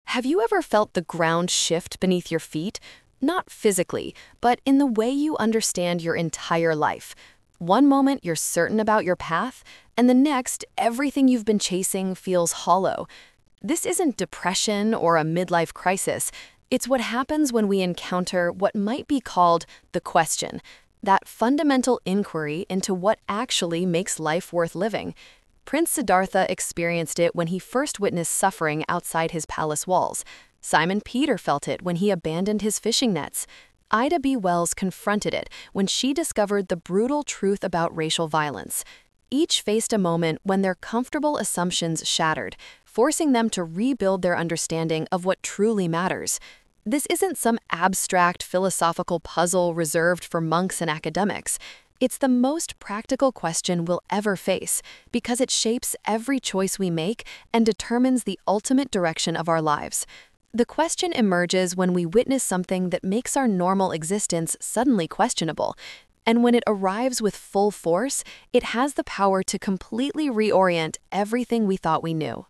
Have you ever felt the ground shift beneath your feet? Not physically, but in the way you understand your entire life. One moment you're certain about your path, and the next, everything you've been chasing feels hollow. This isn't depression or a midlife crisis. It's what happens when we encounter what might be called the question, that fundamental inquiry into what actually makes life worth living. Prince Siddhartha experienced it when he first witnessed suffering outside his palace walls. Simon Peter felt it when he abandoned his fishing nets. Ida B. Wells confronted it when she discovered the brutal truth about racial violence. Each faced a moment when their comfortable assumptions shattered, forcing them to rebuild their understanding of what truly matters. This isn't some abstract philosophical puzzle reserved for monks and academics. It's the most practical question we'll ever face because it shapes every choice we make and determines the ultimate direction of our lives. The question emerges when we witness something that makes our normal existence suddenly questionable. And when it arrives with full force, it has the power to completely reorient everything we thought we knew.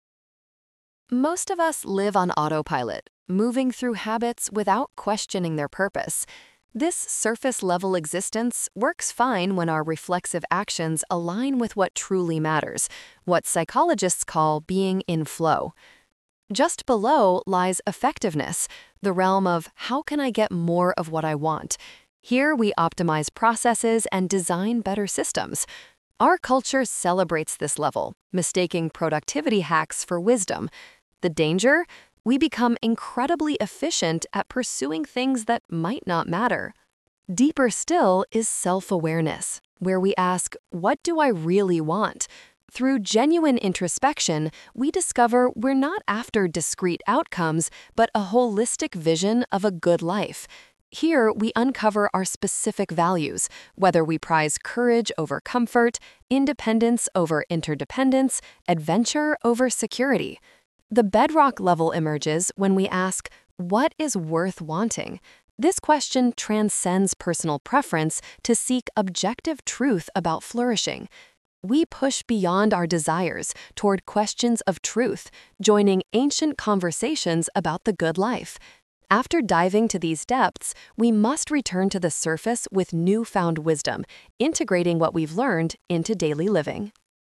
Most of us live on autopilot, moving through habits without questioning their purpose. This surface-level existence works fine when our reflexive actions align with what truly matters, what psychologists call being in flow. Just below lies effectiveness, the realm of how can I get more of what I want. Here we optimize processes and design better systems. Our culture celebrates this level, mistaking productivity hacks for wisdom. The danger? We become incredibly efficient at pursuing things that might not matter. Deeper still is self-awareness, where we ask, what do I really want? Through genuine introspection, we discover we're not after discrete outcomes, but a holistic vision of a good life. Here, we uncover our specific values, whether we prize courage over comfort, independence over interdependence, adventure over security. The bedrock level emerges when we ask, what is worth wanting? This question transcends personal preference to seek objective truth about flourishing. We push beyond our desires toward questions of truth, joining ancient conversations about the good life. After diving to these depths, we must return to the surface with newfound wisdom, integrating what we've learned into daily living.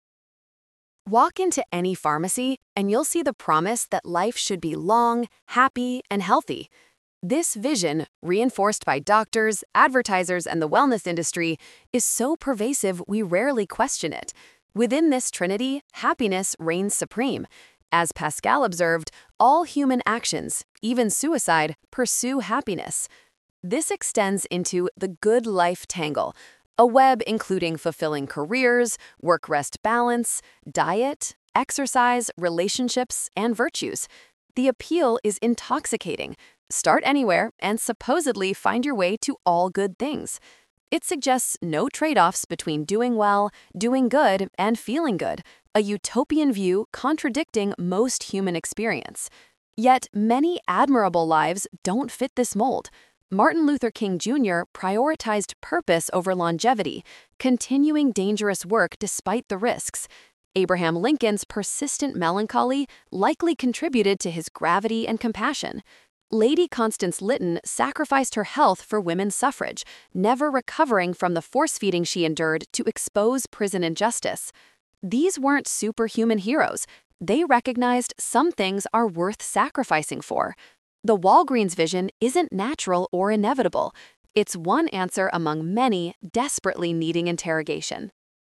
Walk into any pharmacy, and you'll see the promise that life should be long, happy, and healthy. This vision, reinforced by doctors, advertisers, and the wellness industry, is so pervasive we rarely question it. Within this trinity, happiness reigns supreme. As Pascal observed, all human actions, even suicide, pursue happiness. This extends into the good life tangle, a web including fulfilling careers, work-rest balance, diet, exercise, relationships, and virtues. The appeal is intoxicating. Start anywhere and supposedly find your way to all good things. It suggests no trade-offs between doing well, doing good, and feeling good, a utopian view contradicting most human experience. Yet many admirable lives don't fit this mold. Martin Luther King Jr. prioritized purpose over longevity, continuing dangerous work despite the risks. Abraham Lincoln's persistent melancholy likely contributed to his gravity and compassion. Lady Constance Lytton sacrificed her health for women's suffrage, never recovering from the force-feeding she endured to expose prison injustice. These weren't superhuman heroes. They recognized some things are worth sacrificing for. The Walgreens vision isn't natural or inevitable. It's one answer among many desperately needing interrogation.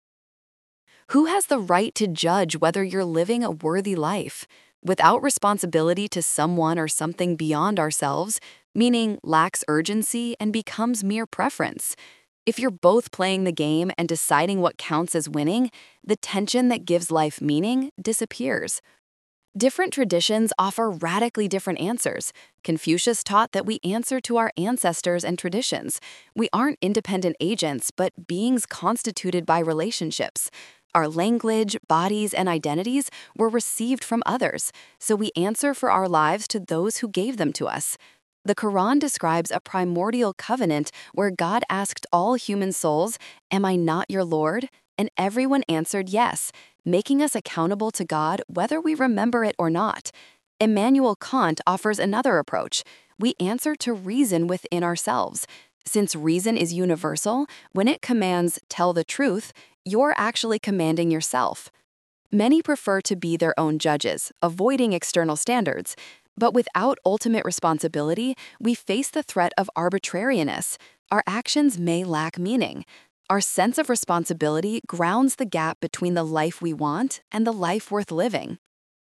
Who has the right to judge whether you're living a worthy life? Without responsibility to someone or something beyond ourselves, meaning lacks urgency and becomes mere preference. If you're both playing the game and deciding what counts as winning, the tension that gives life meaning disappears. Different traditions offer radically different answers. Confucius taught that we answer to our ancestors and traditions. We aren't independent agents, but beings constituted by relationships. Our language, bodies, and identities were received from others, so we answer for our lives to those who gave them to us. The Quran describes a primordial covenant where God asked all human souls, "Am I not your Lord?" And everyone answered yes, making us accountable to God whether we remember it or not. Immanuel Kant offers another approach. We answer to reason within ourselves. Since reason is universal, when it commands, tell the truth, you're actually commanding yourself. Many prefer to be their own judges, avoiding external standards. But without ultimate responsibility, we face the threat of arbitrariness. Our actions may lack meaning. Our sense of responsibility grounds the gap between the life we want and the life worth living.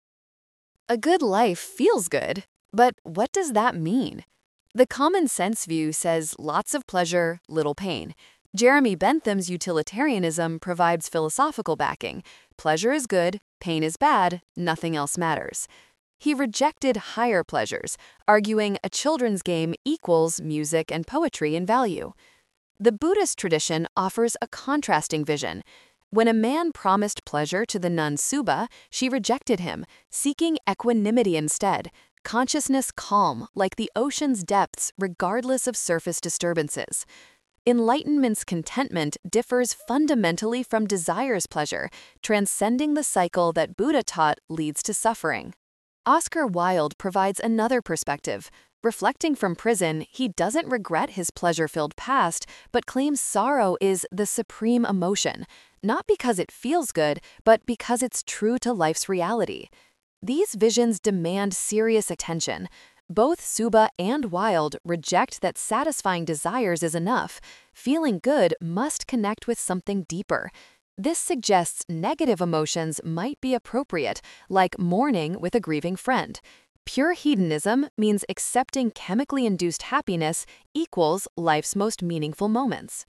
A good life feels good, but what does that mean? The common sense view says lots of pleasure, little pain. Jeremy Bentham's utilitarianism provides philosophical backing. Pleasure is good, pain is bad, nothing else matters. He rejected higher pleasures, arguing a children's game equals music and poetry in value. The Buddhist tradition offers a contrasting vision. When a man promised pleasure to the nun Suba, she rejected him, seeking equanimity instead, consciousness calm like the ocean's depths regardless of surface disturbances. Enlightenment's contentment differs fundamentally from desire's pleasure, transcending the cycle that Buddha taught leads to suffering. Oscar Wilde provides another perspective. Reflecting from prison, he doesn't regret his pleasure-filled past, but claims sorrow is the supreme emotion, not because it feels good, but because it's true to life's reality. These visions demand serious attention. Both Suba and Wilde reject that satisfying desires is enough. Feeling good must connect with something deeper. This suggests negative emotions might be appropriate, like mourning with a grieving friend. Pure hedonism means accepting chemically induced happiness equals life's most meaningful moments.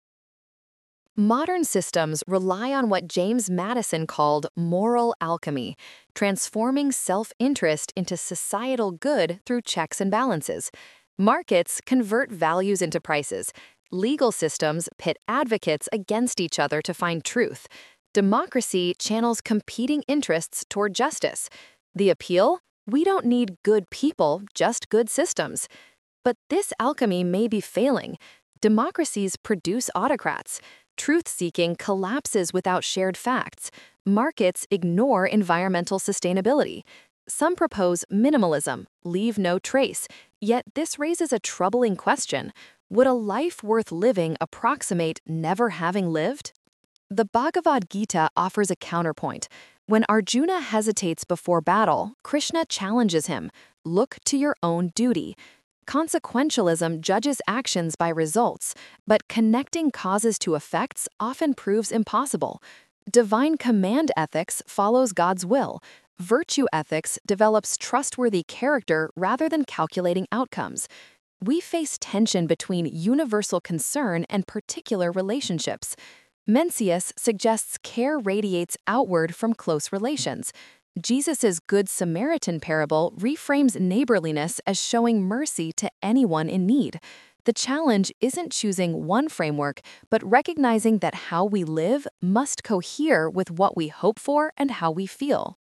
Modern systems rely on what James Madison called moral alchemy, transforming self-interest into societal good through checks and balances. Markets convert values into prices. Legal systems pit advocates against each other to find truth. Democracy channels competing interests toward justice. The appeal? We don't need good people, just good systems. But this alchemy may be failing. Democracies produce autocrats. Truth-seeking collapses without shared facts. Markets ignore environmental sustainability. Some propose minimalism, leave no trace, yet this raises a troubling question. Would a life worth living approximate never having lived? The Bhagavad Gita offers a counterpoint. When Arjuna hesitates before battle, Krishna challenges him, look to your own duty. Consequentialism judges actions by results, but connecting causes to effects often proves impossible. Divine command ethics follows God's will. Virtue ethics develops trustworthy character rather than calculating outcomes. We face tension between universal concern and particular relationships. Mencius suggests care radiates outward from close relations. Jesus' Good Samaritan parable reframes neighborliness as showing mercy to anyone in need. The challenge isn't choosing one framework, but recognizing that how we live must cohere with what we hope for and how we feel.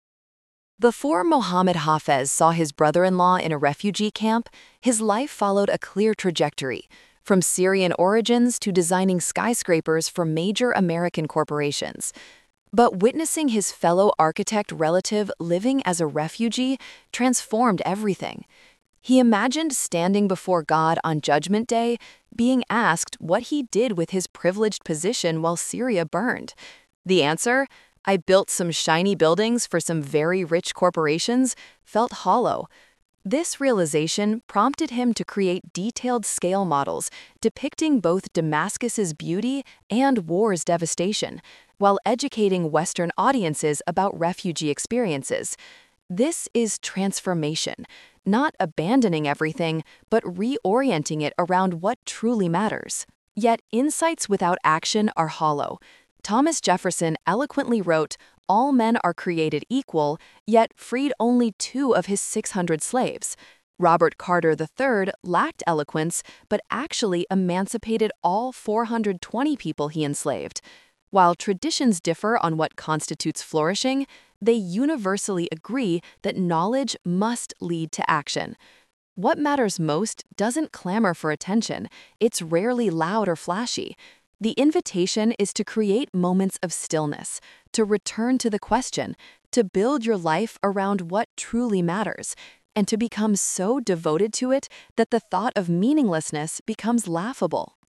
Before Mohammed Hafez saw his brother-in-law in a refugee camp, his life followed a clear trajectory, from Syrian origins to designing skyscrapers for major American corporations. But witnessing his fellow architect relative living as a refugee transformed everything. He imagined standing before God on Judgment Day, being asked what he did with his privileged position while Syria burned. The answer, I built some shiny buildings for some very rich corporations, felt hollow. This realization prompted him to create detailed scale models depicting both Damascus's beauty and war's devastation, while educating Western audiences about refugee experiences. This is transformation, not abandoning everything, but reorienting it around what truly matters. Yet insights without action are hollow. Thomas Jefferson eloquently wrote, all men are created equal, yet freed only 2 of his 600 slaves. Robert Carter III lacked eloquence, but actually emancipated all 420 people he enslaved. While traditions differ on what constitutes flourishing, they universally agree that knowledge must lead to action. What matters most doesn't clamor for attention. It's rarely loud or flashy. The invitation is to create moments of stillness, to return to the question, to build your life around what truly matters, and to become so devoted to it that the thought of meaninglessness becomes laughable.